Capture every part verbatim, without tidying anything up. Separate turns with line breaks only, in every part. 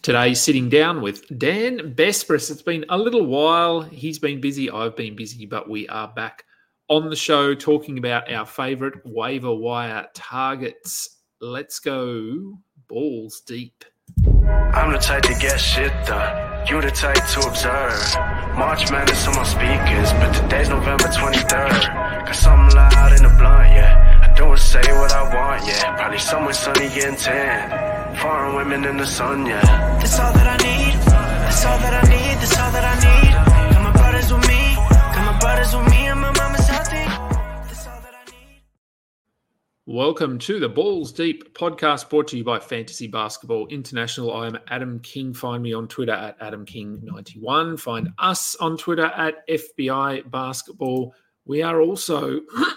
Today, sitting down with Dan Besbris. It's been a little while. He's been busy. I've been busy, but we are back on the show talking about our favourite waiver wire targets. Let's go balls deep.
I'm the type to get shit done. You the type to observe. March Madness on my speakers, but today's November twenty-third. Got something loud in the blunt, yeah. I don't say what I want, yeah. Probably somewhere sunny getting tan. Foreign women in the sun, yeah. That's all that I need. That's all that I need. That's all that I need. Got my brothers with me. Got my brothers with me, and my mama's healthy. That's all that I need.
Welcome to the Balls Deep podcast, brought to you by Fantasy Basketball International. I am Adam King. Find me on Twitter at Adam King ninety-one. Find us on Twitter at F B I Basketball. We are also,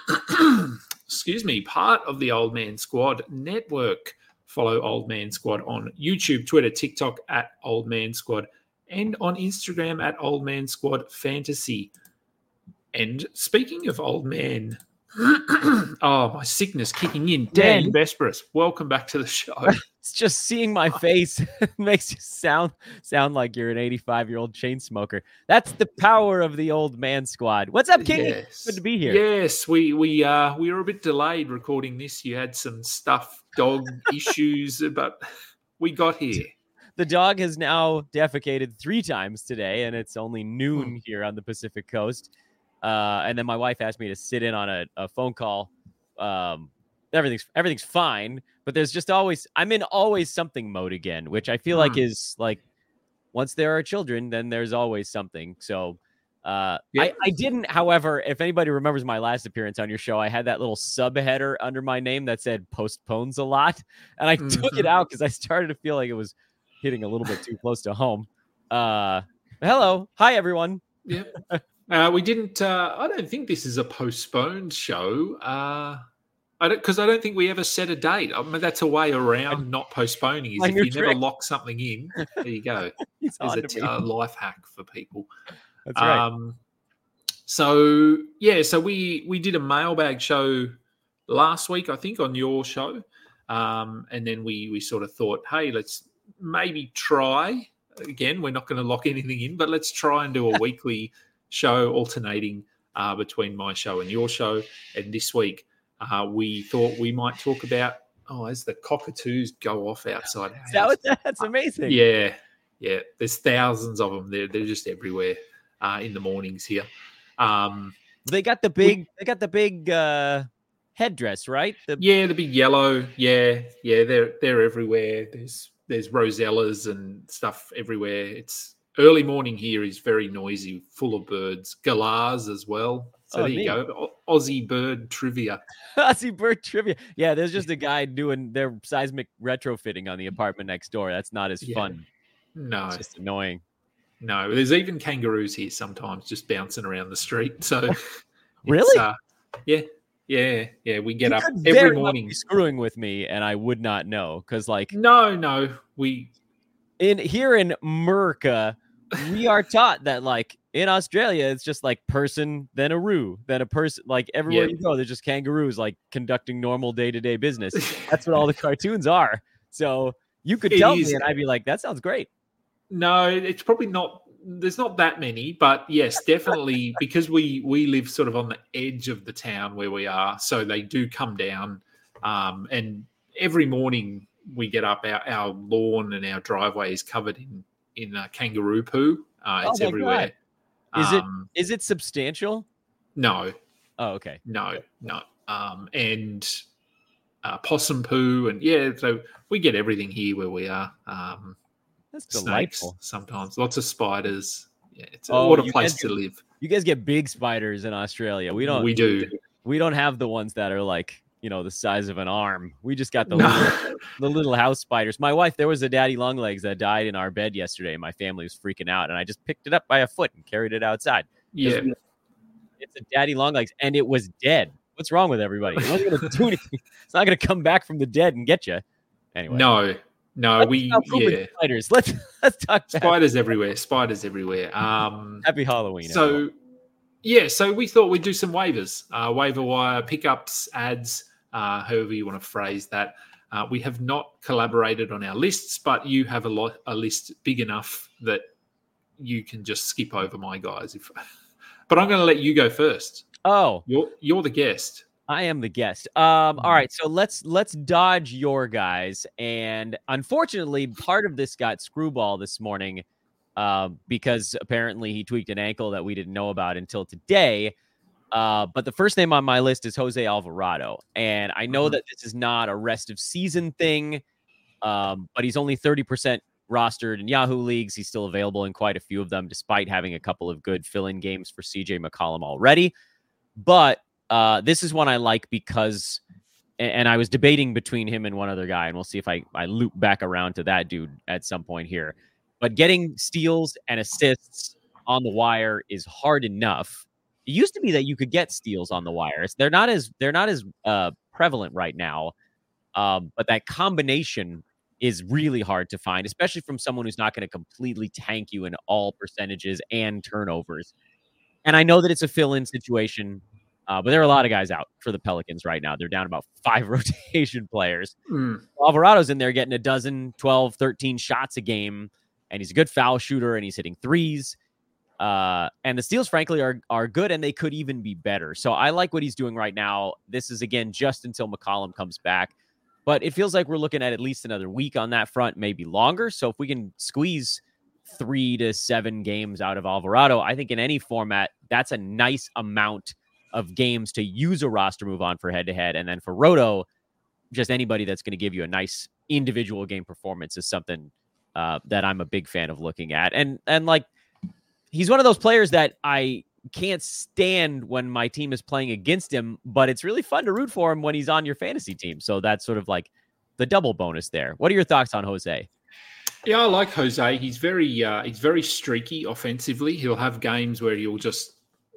excuse me, part of the Old Man Squad network. Follow Old Man Squad on YouTube, Twitter, TikTok at Old Man Squad, and on Instagram at Old Man Squad Fantasy. And speaking of old man, oh, my sickness kicking in. Dan Besbris, welcome back to the show.
It's just seeing my face makes you sound sound like you're an eighty-five-year-old chain smoker. That's the power of the Old Man Squad. What's up, King?
Yes.
Good to be here.
Yes, we we uh we were a bit delayed recording this. You had some stuff, dog issues, but we got here.
The dog has now defecated three times today, and it's only noon
Hmm.
here on the Pacific Coast. Uh, and then my wife asked me to sit in on a, a phone call. Um, everything's everything's fine, but there's just always I'm in always something mode again, which I feel
Hmm.
like is like once there are children, then there's always something. So uh,
Yeah.
I, I didn't, however, if anybody remembers my last appearance on your show, I had that little subheader under my name that said postpones a lot, and I took it
Mhm.
out because I started to feel like it was hitting a little bit too close to home. Uh, hello, hi everyone.
Yep. Uh, we didn't. Uh, I don't think this is a postponed show. Uh, I don't because I don't think we ever set a date. I mean, that's a way around not postponing. Is
My
if
new
you never
trick.
lock something in, there you go.
He's
There's
on
a
to
t-
me.
a life hack for people.
That's right.
Um, so yeah, so we we did a mailbag show last week, I think, on your show, um, and then we we sort of thought, hey, let's maybe try again. We're not going to lock anything in, but let's try and do a weekly show alternating uh, between my show and your show. And this week, uh, we thought we might talk about oh, as the cockatoos go off outside our
Is that
house.
what that- that's amazing.
Yeah, yeah. There's thousands of them. They're they're just everywhere uh, in the mornings here. Um,
They got the big, they got the big uh, headdress, right? The,
yeah, the big yellow. Yeah, yeah. They're they're everywhere. There's there's rosellas and stuff everywhere. It's early morning here is very noisy, full of birds, galahs as well. So
Oh,
there you
neat.
go, O- Aussie bird trivia.
Aussie bird trivia. Yeah, there's just a guy doing their seismic retrofitting on the apartment next door. That's not as
Yeah.
fun.
No,
It's just annoying.
no. There's even kangaroos here sometimes, just bouncing around the street. So it's,
Really?
Uh, yeah, yeah, yeah. We get
You
up
could
every
very much
morning.
be screwing with me, and I would not know because, like,
No, no. We
in here in America, we are taught that, like, in Australia, it's just like person, then a roo, then a person. Like everywhere
Yeah.
you go, there's just kangaroos, like conducting normal day to day business. That's what all the cartoons are. So you could
It
tell
is.
me, and I'd be like, that sounds great.
No, it's probably not. There's not that many, but yes, definitely because we we live sort of on the edge of the town where we are, so they do come down. Um, and every morning we get up, our, our lawn and our driveway is covered in in uh, kangaroo poo. Uh,
Oh
it's
my
everywhere.
Is it-
Um,
Is it substantial?
No,
Oh, okay.
no, no. Um, and uh, possum poo, and yeah, so we get everything here where we are. Um,
That's
snakes
delightful.
sometimes, lots of spiders. Yeah, it's a,
Oh,
what a
you
place
guys
to
get-
live.
You guys get big spiders in Australia. We don't.
We do.
We don't have the ones that are like, you know, the size of an arm. We just got the
No.
little, the little house spiders. My wife, there was a daddy long legs that died in our bed yesterday. My family was freaking out, and I just picked it up by a foot and carried it outside.
Yeah,
It's a daddy long legs, and it was dead. What's wrong with everybody? It wasn't going to do anything. It's not going to come back from the dead and get you. Anyway,
no, no,
let's
we
stop pooping
yeah,
spiders. Let's let's talk about
spiders everywhere, spiders everywhere. Um,
Happy Halloween. everyone.
so yeah, so we thought we'd do some waivers, uh, waiver wire pickups, ads, uh, however you want to phrase that. Uh, we have not collaborated on our lists, but you have a lot a list big enough that you can just skip over my guys. If, but I'm going to let you go first.
Oh,
you're you're the guest.
I am the guest. Um, all right, so let's let's dodge your guys. And unfortunately, part of this got screwball this morning uh, because apparently he tweaked an ankle that we didn't know about until today. Uh, but the first name on my list is Jose Alvarado. And I know mm-hmm. that this is not a rest of season thing, um, but he's only thirty percent rostered in Yahoo leagues. He's still available in quite a few of them, despite having a couple of good fill-in games for C J McCollum already. But uh, this is one I like because, and I was debating between him and one other guy, and we'll see if I, I loop back around to that dude at some point here. But getting steals and assists on the wire is hard enough. It used to be that you could get steals on the wire. They're not as they're not as uh, prevalent right now, um, but that combination is really hard to find, especially from someone who's not going to completely tank you in all percentages and turnovers. And I know that it's a fill-in situation, uh, but there are a lot of guys out for the Pelicans right now. They're down about five rotation players. Mm. Alvarado's in there getting a dozen, twelve, thirteen shots a game, and he's a good foul shooter, and he's hitting threes. Uh, and the steals, frankly, are are good, and they could even be better. So I like what he's doing right now. This is, again, just until McCollum comes back. But it feels like we're looking at at least another week on that front, maybe longer. So if we can squeeze three to seven games out of Alvarado, I think in any format, that's a nice amount of games to use a roster move on for head-to-head. And then for Roto, just anybody that's going to give you a nice individual game performance is something uh, that I'm a big fan of looking at. And, and like, he's one of those players that I can't stand when my team is playing against him, but it's really fun to root for him when he's on your fantasy team. So that's sort of like the double bonus there. What are your thoughts on Jose?
Yeah, I like Jose. He's very uh, he's very streaky offensively. He'll have games where he'll just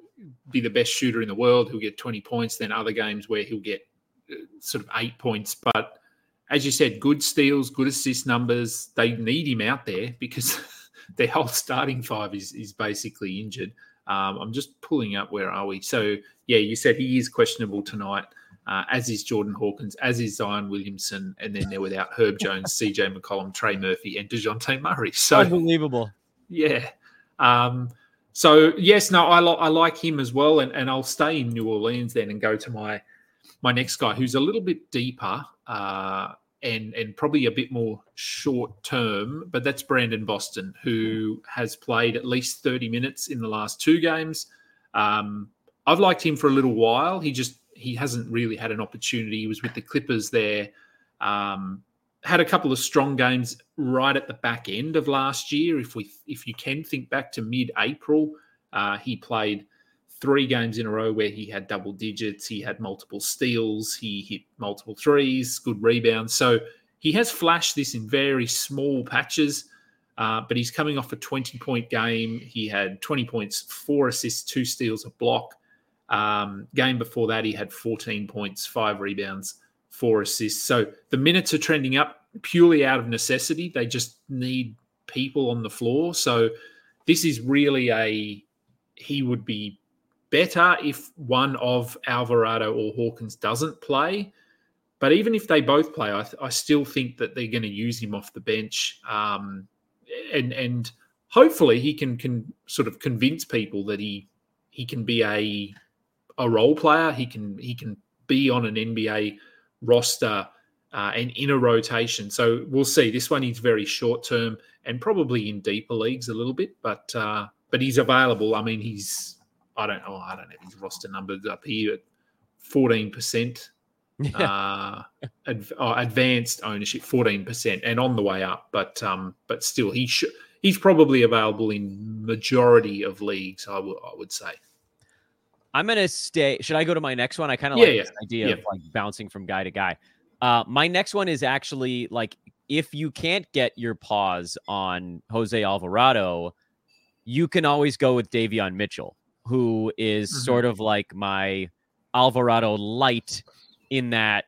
be the best shooter in the world. He'll get twenty points, then other games where he'll get uh, sort of eight points. But as you said, good steals, good assist numbers. They need him out there because their whole starting five is, is basically injured. Um, I'm just pulling up, where are we? So, yeah, you said he is questionable tonight, uh, as is Jordan Hawkins, as is Zion Williamson, and then they're without Herb Jones, C J McCollum, Trey Murphy, and DeJounte Murray. So
unbelievable.
Yeah. Um, so, yes, no, I, lo- I like him as well, and, and I'll stay in New Orleans then and go to my my next guy, who's a little bit deeper uh, and, and probably a bit more short-term, but that's Brandon Boston, who has played at least thirty minutes in the last two games. Um, I've liked him for a little while. He just he hasn't really had an opportunity. He was with the Clippers there, um, had a couple of strong games right at the back end of last year. If we if you can think back to mid-April, uh, he played three games in a row where he had double digits. He had multiple steals. He hit multiple threes, good rebounds. So he has flashed this in very small patches, uh, but he's coming off a twenty-point game. He had twenty points, four assists, two steals, a block. Um, game before that, he had fourteen points, five rebounds, four assists. So the minutes are trending up purely out of necessity. They just need people on the floor. So this is really a – he would be better if one of Alvarado or Hawkins doesn't play. But even if they both play, I, th- I still think that they're going to use him off the bench. Um, and and hopefully he can, can sort of convince people that he he can be a a role player. He can he can be on an N B A roster uh, and in a rotation. So we'll see. This one is very short term and probably in deeper leagues a little bit, but uh, but he's available. I mean, he's I don't know. I don't have his roster numbers up here at fourteen percent. Yeah. Uh, adv- oh, advanced ownership, fourteen percent, and on the way up. But um, but still, he sh- he's probably available in majority of leagues. I, w- I would say.
I'm gonna stay. Should I go to my next one? I kind of
yeah,
like
yeah.
this idea
yeah.
of like bouncing from guy to guy. Uh, my next one is actually like if you can't get your paws on Jose Alvarado, you can always go with Davion Mitchell, who is mm-hmm. sort of like my Alvarado light. In that,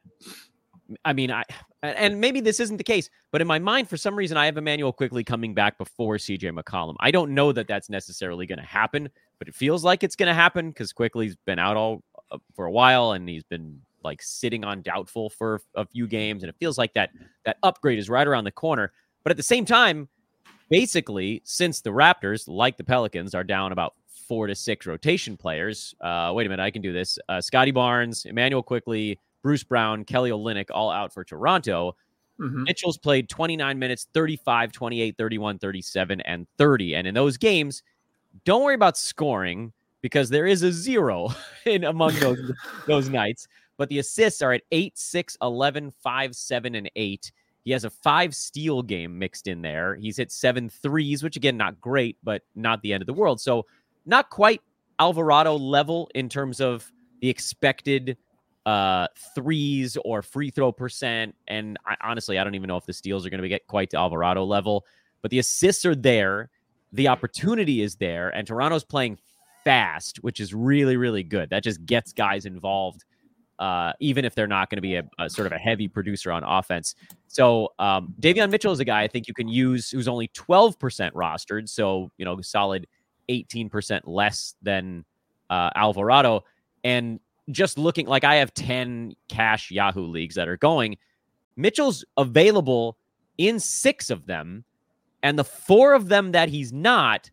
I mean, I and maybe this isn't the case, but in my mind, for some reason, I have Emmanuel Quickley coming back before C J McCollum. I don't know that that's necessarily going to happen, but it feels like it's going to happen because Quickley's been out all uh, for a while and he's been like sitting on doubtful for a few games, and it feels like that that upgrade is right around the corner. But at the same time, basically, since the Raptors, like the Pelicans, are down about four to six rotation players, uh, wait a minute, I can do this. Uh, Scotty Barnes, Emmanuel Quickley, Bruce Brown, Kelly Olynyk, all out for Toronto. Mm-hmm. Mitchell's played twenty-nine minutes, thirty-five, twenty-eight, thirty-one, thirty-seven, and thirty. And in those games, don't worry about scoring because there is a zero in among those, those nights. But the assists are at eight, six, eleven, five, seven, and eight. He has a five steal game mixed in there. He's hit seven threes, which again, not great, but not the end of the world. So not quite Alvarado level in terms of the expected uh, threes or free throw percent. And I, honestly, I don't even know if the steals are going to get quite to Alvarado level, but the assists are there. The opportunity is there, and Toronto's playing fast, which is really, really good. That just gets guys involved, uh, even if they're not going to be a, a sort of a heavy producer on offense. So um, Davion Mitchell is a guy I think you can use who's only twelve percent rostered. So, you know, solid eighteen percent less than uh, Alvarado. And just looking, like I have ten cash Yahoo leagues that are going. Mitchell's available in six of them. And the four of them that he's not,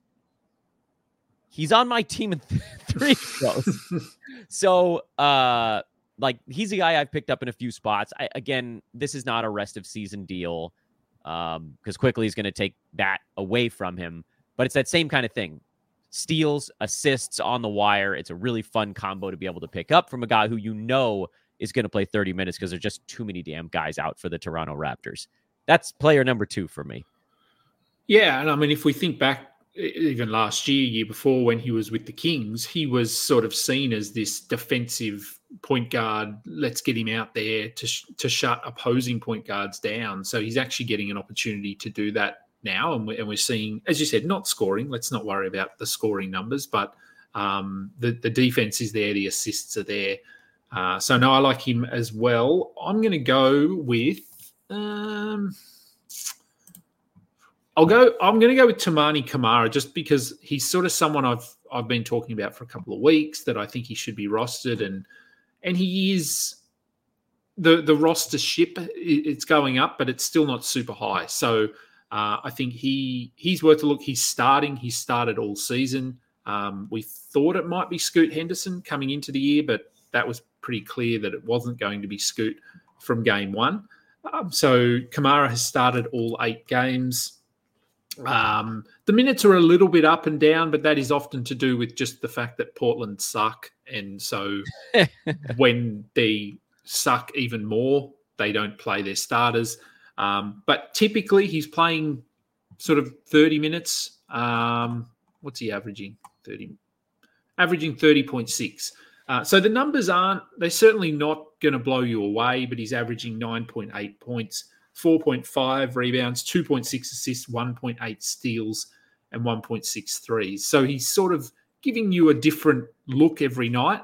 he's on my team in th- three of those. So, uh, like, he's a guy I've picked up in a few spots. I, again, this is not a rest of season deal um, because Quickley is going to take that away from him. But it's that same kind of thing. Steals, assists on the wire. It's a really fun combo to be able to pick up from a guy who you know is going to play thirty minutes because there's just too many damn guys out for the Toronto Raptors. That's player number two for me.
Yeah, and I mean, if we think back even last year, year before when he was with the Kings, he was sort of seen as this defensive point guard. Let's get him out there to sh- to shut opposing point guards down. So he's actually getting an opportunity to do that now, and we're, and we're seeing, as you said, not scoring. Let's not worry about the scoring numbers, but um, the, the defense is there, the assists are there. Uh, so, no, I like him as well. I'm going to go with... Um, I'll go. I'm going to go with Toumani Camara just because he's sort of someone I've I've been talking about for a couple of weeks that I think he should be rostered, and and he is the the roster ship. It's going up, but it's still not super high. So uh, I think he he's worth a look. He's starting. He's started all season. Um, we thought it might be Scoot Henderson coming into the year, but that was pretty clear that it wasn't going to be Scoot from game one. Um, so Camara has started all eight games. Um, the minutes are a little bit up and down, but that is often to do with just the fact that Portland suck. And so when they suck even more, they don't play their starters. Um, but typically he's playing sort of thirty minutes. Um, what's he averaging? thirty, averaging thirty point six. Uh, so the numbers aren't, they're certainly not going to blow you away, but he's averaging nine point eight points. four point five rebounds, two point six assists, one point eight steals, and one point six threes. So he's sort of giving you a different look every night.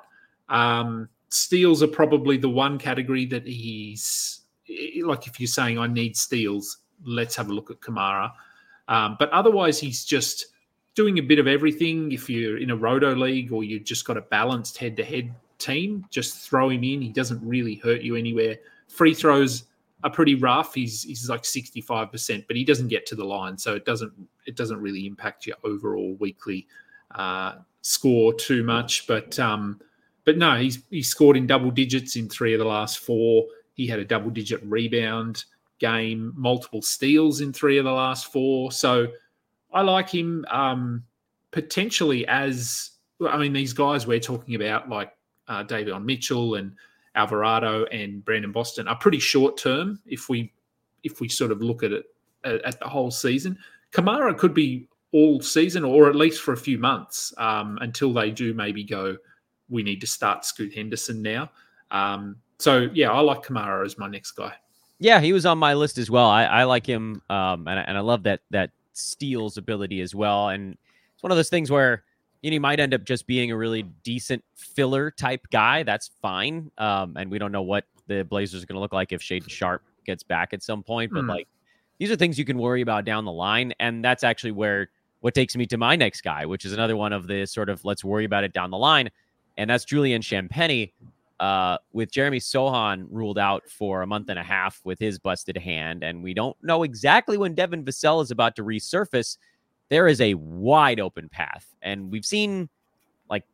Um, steals are probably the one category that he's, like if you're saying I need steals, let's have a look at Camara. Um, but otherwise he's just doing a bit of everything. If you're in a roto league or you've just got a balanced head-to-head team, just throw him in. He doesn't really hurt you anywhere. Free throws are pretty rough. He's he's like sixty-five percent, but he doesn't get to the line, so it doesn't it doesn't really impact your overall weekly uh, score too much. But um, but no, he's he scored in double digits in three of the last four. He had a double digit rebound game, multiple steals in three of the last four. So I like him um, potentially as I mean these guys we're talking about like uh, Davion Mitchell and Alvarado and Brandon Boston are pretty short term if we if we sort of look at it at, at the whole season. Camara could be all season or at least for a few months um, until they do maybe go, we need to start Scoot Henderson now. Um, so, yeah, I like Camara as my next guy.
Yeah, he was on my list as well. I, I like him, um, and, and I love that that steals ability as well. And it's one of those things where you know, he might end up just being a really decent filler type guy. That's fine. Um, and we don't know what the Blazers are going to look like if Shaedon Sharpe gets back at some point. But mm. like, these are things you can worry about down the line. And that's actually where what takes me to my next guy, which is another one of the sort of let's worry about it down the line. And that's Julian Champagnie. uh, with Jeremy Sohan ruled out for a month and a half with his busted hand, and we don't know exactly when Devin Vassell is about to resurface, there is a wide open path. And we've seen like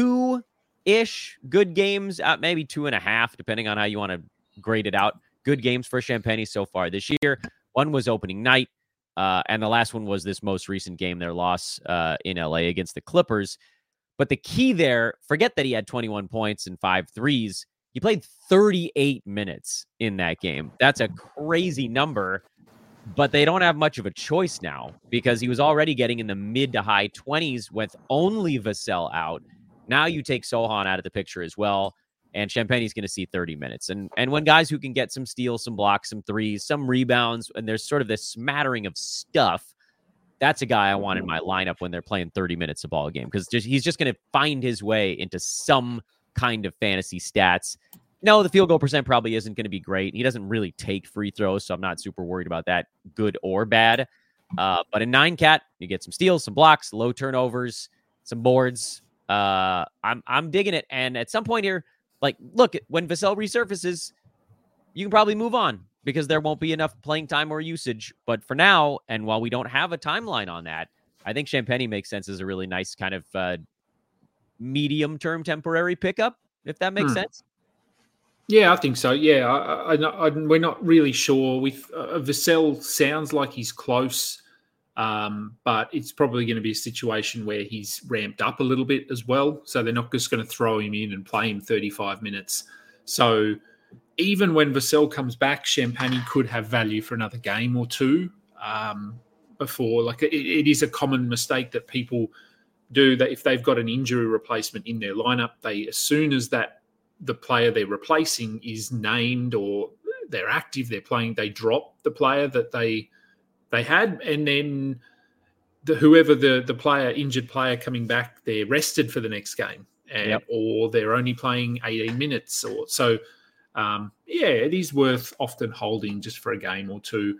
two-ish good games, uh, maybe two and a half, depending on how you want to grade it out. Good games for Champagnie so far this year. One was opening night, uh, and the last one was this most recent game, their loss uh, in L A against the Clippers. But the key there, forget that he had twenty-one points and five threes. He played thirty-eight minutes in that game. That's a crazy number, but they don't have much of a choice now because he was already getting in the mid to high twenties with only Vassell out. Now you take Sohan out of the picture as well, and Champagnie's going to see thirty minutes. And and when guys who can get some steals, some blocks, some threes, some rebounds, and there's sort of this smattering of stuff, that's a guy I want in my lineup when they're playing thirty minutes a ball game, because just, he's just going to find his way into some kind of fantasy stats. No, the field goal percent probably isn't going to be great. He doesn't really take free throws, so I'm not super worried about that, good or bad. Uh, but in nine cat, you get some steals, some blocks, low turnovers, some boards. Uh, I'm I'm digging it. And at some point here, like, look, when Vassell resurfaces, you can probably move on, because there won't be enough playing time or usage. But for now, and while we don't have a timeline on that, I think Champagnie makes sense as a really nice kind of uh, medium-term temporary pickup, if that makes hmm. sense.
Yeah, I think so. Yeah, I, I, I, we're not really sure. With uh, Vassell sounds like he's close, um, but it's probably going to be a situation where he's ramped up a little bit as well. So they're not just going to throw him in and play him thirty-five minutes. So even when Vassell comes back, Champagnie could have value for another game or two um, before. Like it, it is a common mistake that people do, that if they've got an injury replacement in their lineup, they, as soon as that the player they're replacing is named or they're active, they're playing, they drop the player that they they had, and then the, whoever the the player injured player coming back, they're rested for the next game, and yep. or they're only playing eighteen minutes, or so. Um, yeah, it is worth often holding just for a game or two.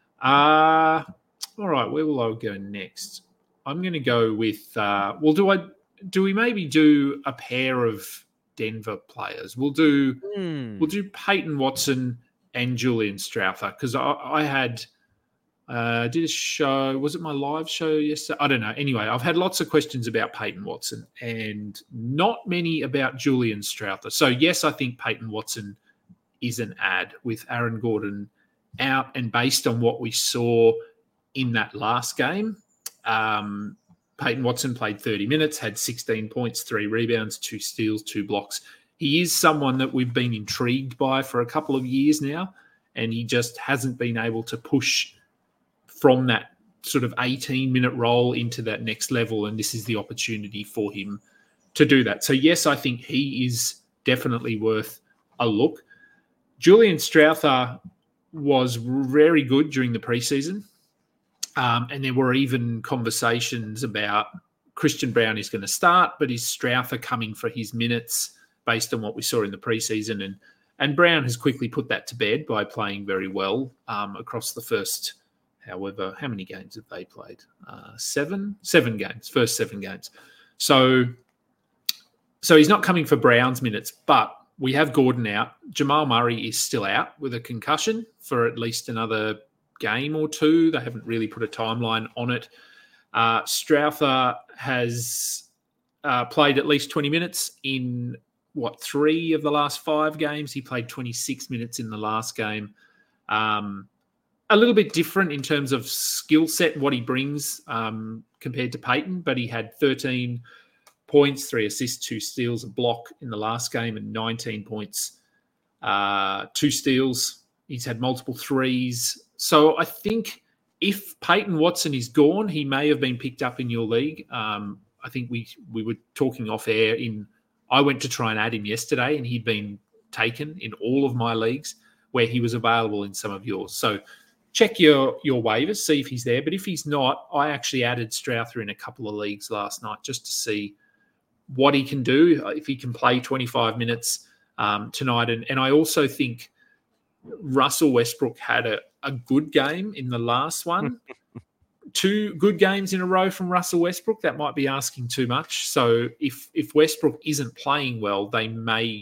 Uh, all right, where will I go next? I'm going to go with. Uh, well, do I? Do we maybe do a pair of Denver players? We'll do. Mm. We'll do Peyton Watson and Julian Strawther, because I, I had. Uh, did a show. Was it my live show yesterday? I don't know. Anyway, I've had lots of questions about Peyton Watson and not many about Julian Strawther. So yes, I think Peyton Watson is an ad with Aaron Gordon out, and based on what we saw in that last game, um, Peyton Watson played thirty minutes, had sixteen points, three rebounds, two steals, two blocks. He is someone that we've been intrigued by for a couple of years now, and he just hasn't been able to push from that sort of eighteen-minute role into that next level, and this is the opportunity for him to do that. So, yes, I think he is definitely worth a look. Julian Strawther was very good during the preseason, um, and there were even conversations about Christian Braun is going to start, but is Strawther coming for his minutes based on what we saw in the preseason? And, and Braun has quickly put that to bed by playing very well um, across the first – However, how many games have they played? Uh, seven? Seven games, first seven games. So, so he's not coming for Brown's minutes, but we have Gordon out. Jamal Murray is still out with a concussion for at least another game or two. They haven't really put a timeline on it. Uh, Strawther has uh, played at least twenty minutes in, what, three of the last five games. He played twenty-six minutes in the last game. Um A little bit different in terms of skill set and what he brings um, compared to Peyton, but he had thirteen points, three assists, two steals, a block in the last game, and nineteen points, uh, two steals. He's had multiple threes. So I think if Peyton Watson is gone, he may have been picked up in your league. Um, I think we we were talking off air. In I went to try and add him yesterday, and he'd been taken in all of my leagues where he was available in some of yours. So check your, your waivers, see if he's there. But if he's not, I actually added Strawther in a couple of leagues last night just to see what he can do, if he can play twenty-five minutes um, tonight. And, and I also think Russell Westbrook had a, a good game in the last one. Two good games in a row from Russell Westbrook, that might be asking too much. So if if Westbrook isn't playing well, they may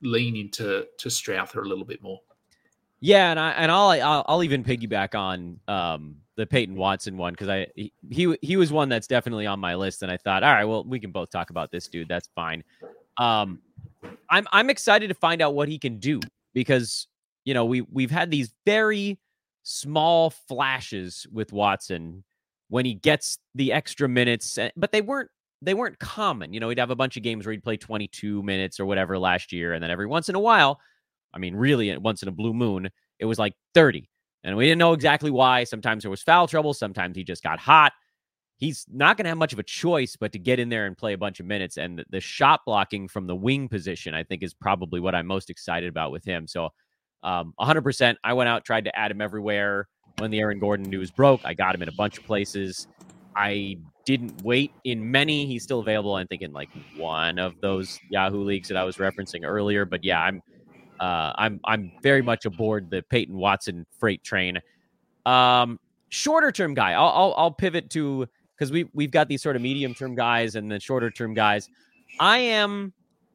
lean into to Strowther a little bit more.
Yeah, and I and I'll I'll, I'll even piggyback on um, the Peyton Watson one because I he, he he was one that's definitely on my list, and I thought, all right, well, we can both talk about this dude. That's fine. Um, I'm I'm excited to find out what he can do because you know we we've had these very small flashes with Watson when he gets the extra minutes, but they weren't they weren't common. You know, he'd have a bunch of games where he'd play twenty-two minutes or whatever last year, and then every once in a while. I mean, really, once in a blue moon, it was like thirty. And we didn't know exactly why. Sometimes there was foul trouble. Sometimes he just got hot. He's not going to have much of a choice but to get in there and play a bunch of minutes. And the, the shot blocking from the wing position, I think, is probably what I'm most excited about with him. So um, one hundred percent, I went out, tried to add him everywhere. When the Aaron Gordon news broke, I got him in a bunch of places. I didn't wait in many. He's still available, I think, in like one of those Yahoo leagues that I was referencing earlier. But yeah, I'm Uh, I'm I'm very much aboard the Peyton Watson freight train. Um, shorter term guy, I'll I'll, I'll pivot to because we we've got these sort of medium term guys and the shorter term guys. I am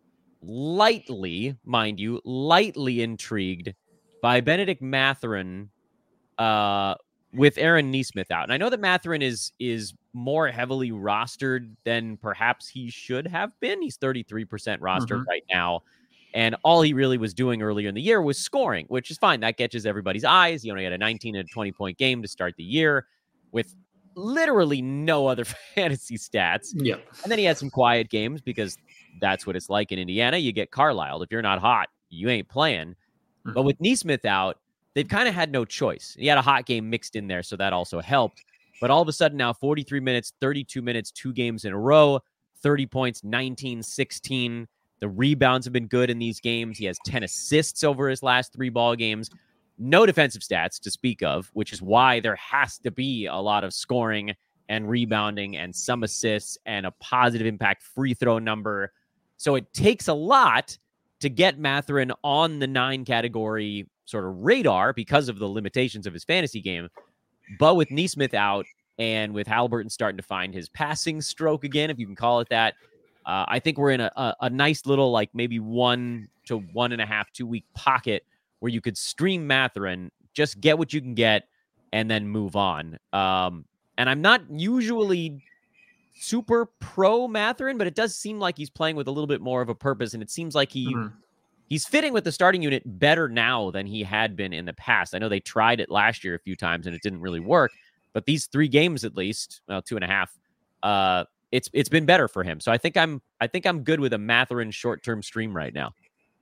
lightly, mind you, lightly intrigued by Benedict Mathurin uh, with Aaron Nesmith out, and I know that Mathurin is is more heavily rostered than perhaps he should have been. He's thirty-three percent rostered
Mm-hmm.
right now. And all he really was doing earlier in the year was scoring, which is fine. That catches everybody's eyes. He only had a nineteen and twenty point game to start the year with literally no other fantasy stats.
Yeah.
And then he had some quiet games because that's what it's like in Indiana. You get Carlisle. If you're not hot, you ain't playing. Mm-hmm. But with Nesmith out, they've kind of had no choice. He had a hot game mixed in there, so that also helped. But all of a sudden now, forty-three minutes, thirty-two minutes, two games in a row, thirty points, nineteen, sixteen. The rebounds have been good in these games. He has ten assists over his last three ball games. No defensive stats to speak of, which is why there has to be a lot of scoring and rebounding and some assists and a positive impact free throw number. So it takes a lot to get Mathurin on the nine category sort of radar because of the limitations of his fantasy game. But with Nesmith out and with Haliburton starting to find his passing stroke again, if you can call it that, Uh, I think we're in a, a, a nice little, like maybe one to one and a half, two week pocket where you could stream Mathurin, just get what you can get, and then move on. Um, and I'm not usually super pro Mathurin, but it does seem like he's playing with a little bit more of a purpose, and it seems like he mm-hmm. he's fitting with the starting unit better now than he had been in the past. I know they tried it last year a few times, and it didn't really work, but these three games at least, well, two and a half, uh, It's it's been better for him, so I think I'm I think I'm good with a Mathurin short term stream right now.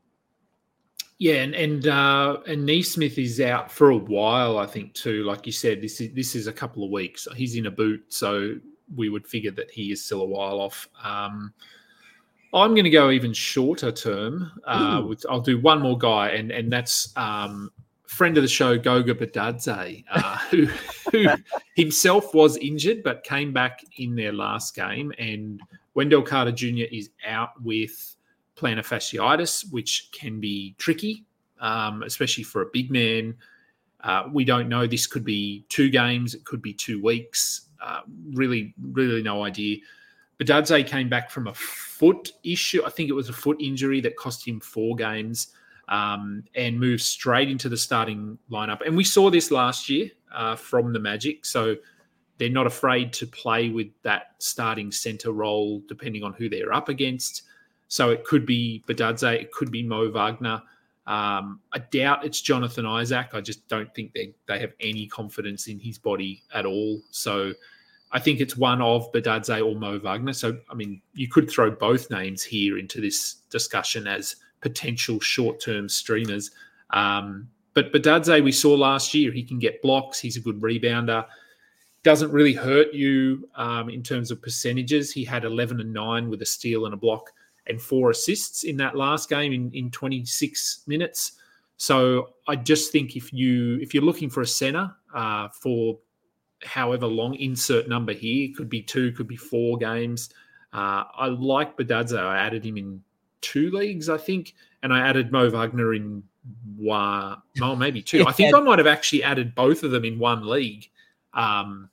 Yeah, and and uh, and Nesmith is out for a while, I think too. Like you said, this is this is a couple of weeks. He's in a boot, so we would figure that he is still a while off. Um, I'm going to go even shorter term. Uh, with, I'll do one more guy, and and that's um, friend of the show, Goga Bitadze, uh, who, who himself was injured but came back in their last game. And Wendell Carter Junior is out with plantar fasciitis, which can be tricky, um, especially for a big man. Uh, we don't know. This could be two games. It could be two weeks. Uh, really, really no idea. Bitadze came back from a foot issue. I think it was a foot injury that cost him four games. Um, and moved straight into the starting lineup. And we saw this last year uh, from the Magic. So they're not afraid to play with that starting center role depending on who they're up against. So it could be Bitadze, it could be Mo Wagner. Um, I doubt it's Jonathan Isaac. I just don't think they, they have any confidence in his body at all. So I think it's one of Bitadze or Mo Wagner. So, I mean, you could throw both names here into this discussion as potential short-term streamers. Um, but Bitadze, we saw last year, he can get blocks. He's a good rebounder. Doesn't really hurt you um, in terms of percentages. He had eleven and nine with a steal and a block and four assists in that last game in, in twenty-six minutes. So I just think if, you, if you're looking for a center uh, for however long, insert number here, it could be two, could be four games. Uh, I like Bitadze. I added him in two leagues, I think, and I added Mo Wagner in one, well, maybe two. I think I might have actually added both of them in one league. Um,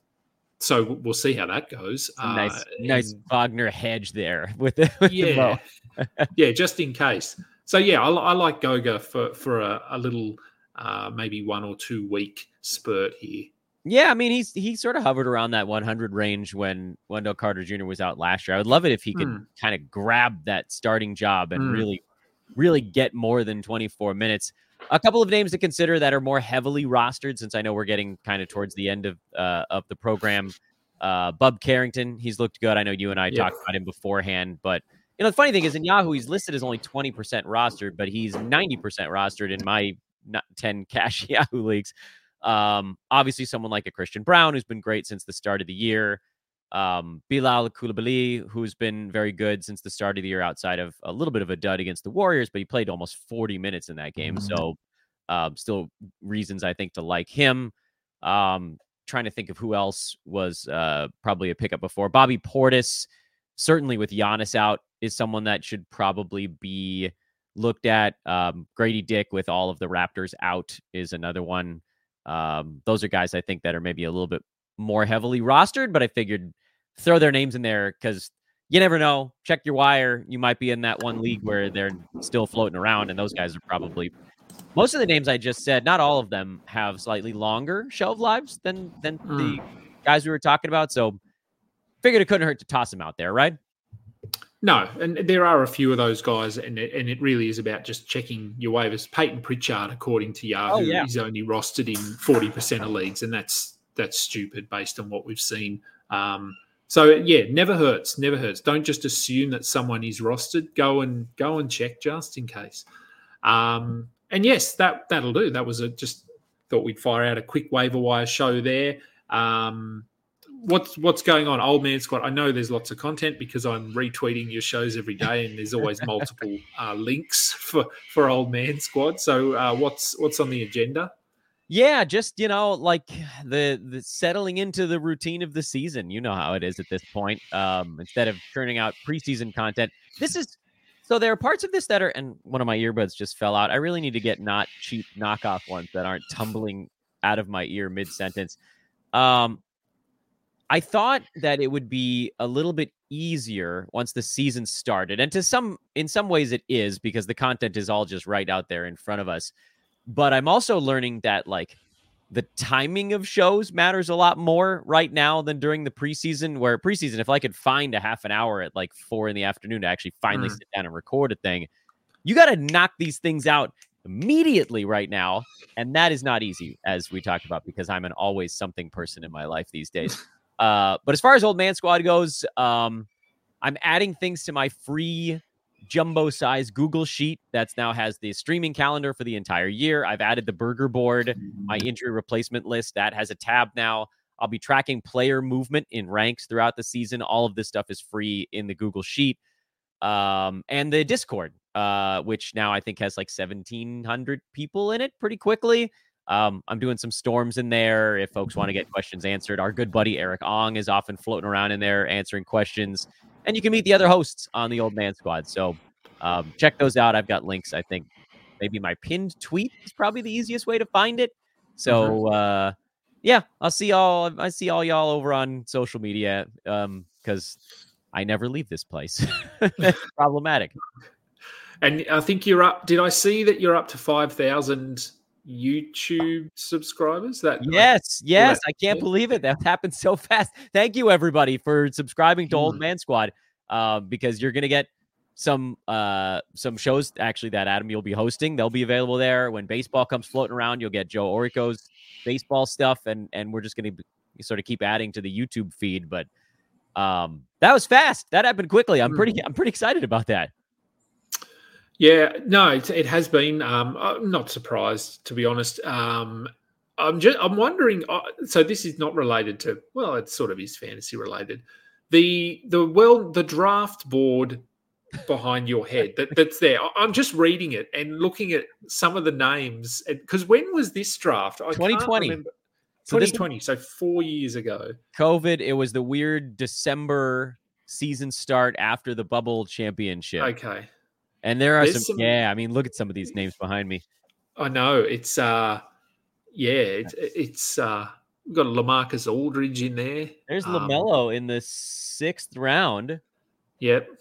so we'll see how that goes.
Nice,
uh,
nice
and,
Wagner hedge there with, the, with
yeah,
the
yeah, just in case. so yeah, I, I like Goga for for a, a little uh, maybe one or two week spurt here.
Yeah, I mean, he's he sort of hovered around that one hundred range when Wendell Carter Junior was out last year. I would love it if he could
Mm.
kind of grab that starting job and
Mm.
really, really get more than twenty-four minutes. A couple of names to consider that are more heavily rostered, since I know we're getting kind of towards the end of uh, of the program. Uh, Bub Carrington, he's looked good. I know you and I
Yep.
talked about him beforehand, but you know the funny thing is in Yahoo he's listed as only twenty percent rostered, but he's ninety percent rostered in my ten cash Yahoo leagues. Um, obviously someone like a Christian Brown, who's been great since the start of the year. Um, Bilal Koulibaly, who's been very good since the start of the year outside of a little bit of a dud against the Warriors, but he played almost forty minutes in that game. So, um, still reasons I think to like him. Um, trying to think of who else was, uh, probably a pickup before. Bobby Portis, certainly with Giannis out, is someone that should probably be looked at. Um, Grady Dick with all of the Raptors out is another one. Um, those are guys I think that are maybe a little bit more heavily rostered, but I figured throw their names in there because you never know. Check your wire. You might be in that one league where they're still floating around, and those guys are probably most of the names I just said. Not all of them have slightly longer shelf lives than than
Mm.
the guys we were talking about. So figured it couldn't hurt to toss them out there, right?
No, and there are a few of those guys, and it, and it really is about just checking your waivers. Peyton Pritchard, according to Yahoo,
Oh, yeah.
is only rostered in forty percent of leagues, and that's that's stupid based on what we've seen. Um, so yeah, never hurts, never hurts. Don't just assume that someone is rostered. Go and go and check just in case. Um, and yes, that that'll do. That was a just thought we'd fire out a quick waiver wire show there. Um, What's what's going on, Old Man Squad? I know there's lots of content because I'm retweeting your shows every day, and there's always multiple uh, links for, for Old Man Squad. So uh, what's what's on the agenda?
Yeah, just you know, like the the settling into the routine of the season. You know how it is at this point. Um, instead of churning out preseason content, this is so there are parts of this that are, and one of my earbuds just fell out. I really need to get not cheap knockoff ones that aren't tumbling out of my ear mid sentence. Um. I thought that it would be a little bit easier once the season started. And to some, in some ways it is because the content is all just right out there in front of us. But I'm also learning that like the timing of shows matters a lot more right now than during the preseason, where preseason, if I could find a half an hour at like four in the afternoon to actually finally mm. sit down and record a thing, you got to knock these things out immediately right now. And that is not easy, as we talked about, because I'm an always something person in my life these days. Uh, but as far as Old Man Squad goes, um, I'm adding things to my free jumbo size Google Sheet that's now has the streaming calendar for the entire year. I've added the burger board, my injury replacement list that has a tab now. I'll be tracking player movement in ranks throughout the season. All of this stuff is free in the Google Sheet. Um, and the Discord, uh, which now I think has like seventeen hundred people in it pretty quickly. Um, I'm doing some storms in there if folks want to get questions answered. Our good buddy Eric Ong is often floating around in there answering questions. And you can meet the other hosts on the Old Man Squad. So um, check those out. I've got links. I think maybe my pinned tweet is probably the easiest way to find it. So uh, yeah, I'll see y'all. I see all y'all over on social media um, because I never leave this place. Problematic.
And I think you're up. Did I see that you're up to five thousand YouTube subscribers? That
yes, yes,
that,
I can't
yeah.
believe it. That happened so fast. Thank you, everybody, for subscribing to mm. Old Man Squad, uh, because you're gonna get some uh, some shows actually that Adam you'll be hosting. They'll be available there when baseball comes floating around. You'll get Joe Orico's baseball stuff, and and we're just gonna be, sort of keep adding to the YouTube feed. But um, that was fast. That happened quickly. I'm pretty I'm pretty excited about that.
Yeah, no, it, it has been. Um, I'm not surprised, to be honest. Um, I'm just, I'm wondering. Uh, so this is not related to. Well, it sort of is fantasy related. The the well the draft board behind your head that, that's there. I'm just reading it and looking at some of the names because when was this draft? I
twenty twenty.
Can't remember.
So
twenty twenty. So four years ago.
COVID. It was the weird December season start after the bubble championship.
Okay.
And there are some, some, yeah, I mean, look at some of these names behind me.
I know. It's, uh, yeah, it, it's, uh, we've got LaMarcus Aldridge in there.
There's um, LaMelo in the sixth round.
Yep.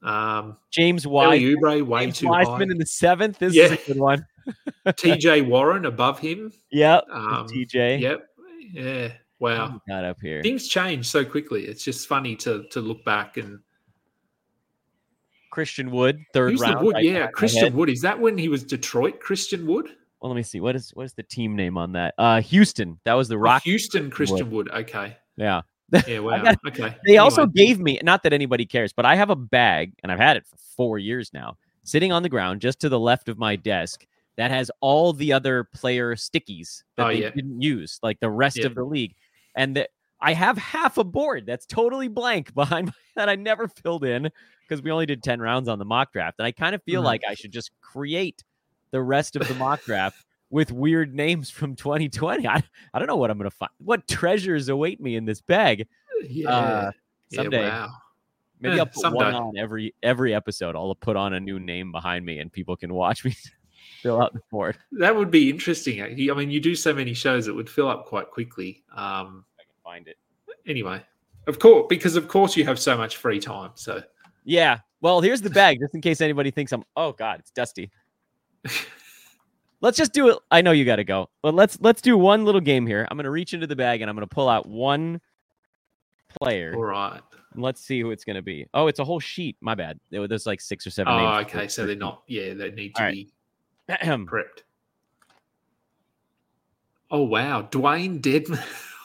Um,
James Wiseman,
Oubre, way
James
too
Wiseman
high.
in the seventh. This
Yeah.
is a good one.
T J Warren above him.
Yep.
Um,
T J.
Yep. Yeah. Wow.
Not up here.
Things change so quickly. It's just funny to to look back and
Christian Wood, third
who's
round.
the Wood?
right
Yeah,
behind my
Christian
head.
Wood. Is that when he was Detroit? Christian Wood.
Well, let me see. What is what is the team name on that? Uh, Houston. That was the
Oh,
Rock.
Houston Christian Wood. Okay.
Yeah.
Yeah. Wow.
got-
okay.
They also
Anyway.
gave me, not that anybody cares, but I have a bag, and I've had it for four years now, sitting on the ground just to the left of my desk that has all the other player stickies that
Oh,
they
yeah.
didn't use, like the rest
Yeah.
of the league. And that I have half a board that's totally blank behind my, that I never filled in because we only did ten rounds on the mock draft. And I kind of feel
Mhm.
like I should just create the rest of the mock draft with weird names from twenty twenty. I, I don't know what I'm going to find. What treasures await me in this bag?
Yeah.
uh,
yeah.
someday.
Wow.
Maybe
Eh,
I'll put one
someday.
on every every episode. I'll put on a new name behind me, and people can watch me fill out the board.
That would be interesting. I mean, you do so many shows, it would fill up quite quickly. Um,
I can find it.
anyway, of course, because of course you have so much free time. So
Yeah. Well, here's the bag, just in case anybody thinks I'm. Oh God, it's dusty. Let's just do it. I know you got to go, but let's let's do one little game here. I'm gonna reach into the bag and I'm gonna pull out one player.
all right.
And let's see who it's gonna be. Oh, it's a whole sheet. My bad. There- There's like six or seven.
Oh,
names.
okay. So they're not. Yeah, they need to
All right.
be
Ahem.
prepped. Oh wow, Dwayne Dedman.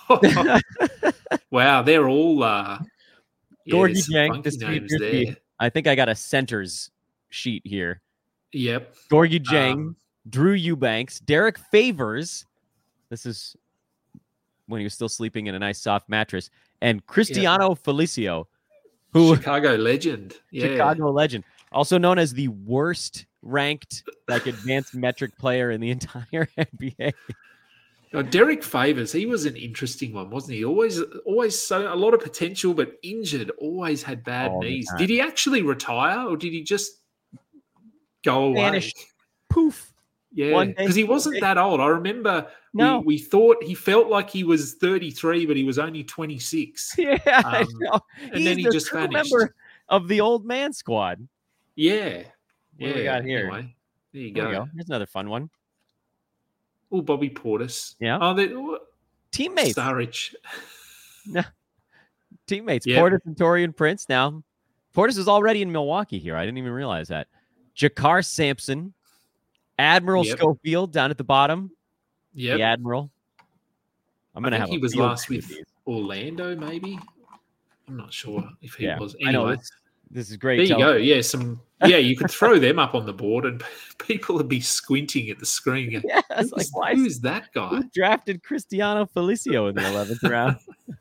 Wow, they're all. Uh, yeah,
Gorgie
there's some
Jang,
funky
this
names
appears to be-
there.
I think I got a centers sheet here.
Yep.
Gorgie Jang,
Um,
Drew Eubanks, Derek Favors. This is when he was still sleeping in a nice soft mattress, and Cristiano Felicio, who
Chicago legend. Yeah.
Chicago legend, also known as the worst ranked like advanced metric player in the entire N B A.
Now, Derek Favors, he was an interesting one, wasn't he? Always, always so a lot of potential, but injured. Always had bad
All the
knees.
time.
Did he actually retire, or did he just go away?
Vanished. Poof.
Yeah,
One day
because he wasn't
away.
that old. I remember
No.
we, we thought he felt like he was thirty-three, but he was only twenty-six.
Yeah, I
Um,
know.
and
He's
then he
the
just
true
vanished.
member of the old man squad.
Yeah.
What
yeah.
do we got here?
Anyway, there you
There we
go.
go. Here's another fun one.
Oh, Bobby Portis.
Yeah.
Oh, they, oh,
Teammates.
Starridge.
Teammates.
Yep.
Portis and Torian Prince. Now, Portis was already in Milwaukee here. I didn't even realize that. Jakar Sampson, Admiral
Yep.
Schofield down at the bottom.
Yep.
The Admiral. I'm
I
gonna
think
have.
he
a
was
field
last
day
with
these.
Orlando, maybe. I'm not sure if he
Yeah,
was.
I know.
Anyway,
This, this is great.
there you
Tell-
go. Yeah, some. Yeah, you could throw them up on the board, and people would be squinting at the screen. going,
Yeah, it's like
Who's,
why is-
who's that guy?
who drafted Cristiano Felicio in the eleventh round?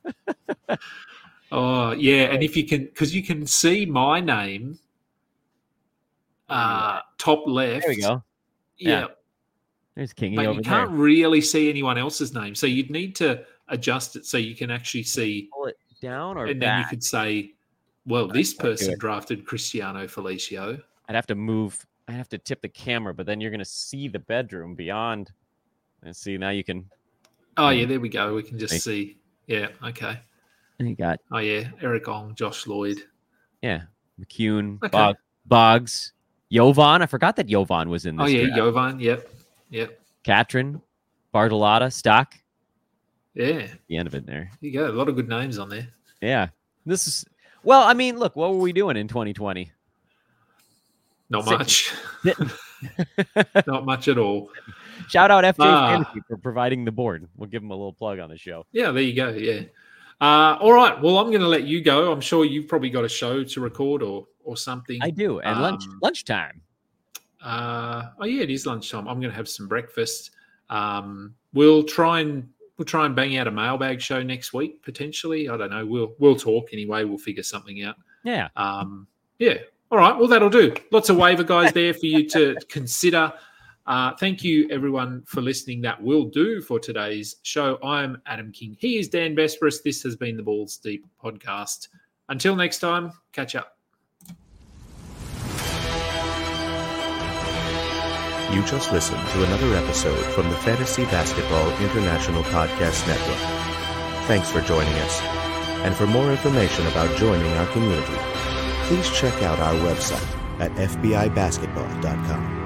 Oh, yeah, and if you can, because you can see my name, uh, top left.
There we go.
Yeah,
Yeah. There's Kingy
but
over
you
there.
can't really see anyone else's name, so you'd need to adjust it so you can actually see,
Pull it down or
and then you
back.
could say, "Well, this
can't do
person
it.
drafted Cristiano Felicio."
I'd have to move. I have to tip the camera, but then you're going to see the bedroom beyond. And see, now you can.
Oh yeah, there we go. We can just
See.
see. Yeah, okay.
You got,
Oh yeah, Eric Ong, Josh Lloyd.
yeah, McCune,
Okay.
Bog, Boggs, Jovan. I forgot that Jovan was in this.
Oh yeah,
draft.
Jovan. Yep, yep.
Katrin, Bartolotta, Stock.
Yeah,
The end of it there.
there you go. A lot of good names on there.
Yeah. This is, well, I mean, look, what were we doing in twenty twenty?
Not
Sitting.
much.
Sitting.
Not much at all.
Shout out F J
Ah.
Fantasy for providing the board. We'll give him a little plug on the show.
Yeah, there you go. Yeah. Uh, all right. Well, I'm going to let you go. I'm sure you've probably got a show to record or or something.
I do. And lunch
Um,
lunchtime.
Uh, oh yeah, it is lunchtime. I'm going to have some breakfast. Um, we'll try and we'll try and bang out a mailbag show next week potentially. I don't know. We'll we'll talk anyway. We'll figure something out.
Yeah.
Um, yeah. All right. Well, that'll do. Lots of waiver guys there for you to consider. Uh, thank you, everyone, for listening. That will do for today's show. I'm Adam King. He is Dan Besbris. This has been the Balls Deep podcast. Until next time, catch up.
You just listened to another episode from the Fantasy Basketball International Podcast Network. Thanks for joining us. And for more information about joining our community, please check out our website at f b i basketball dot com.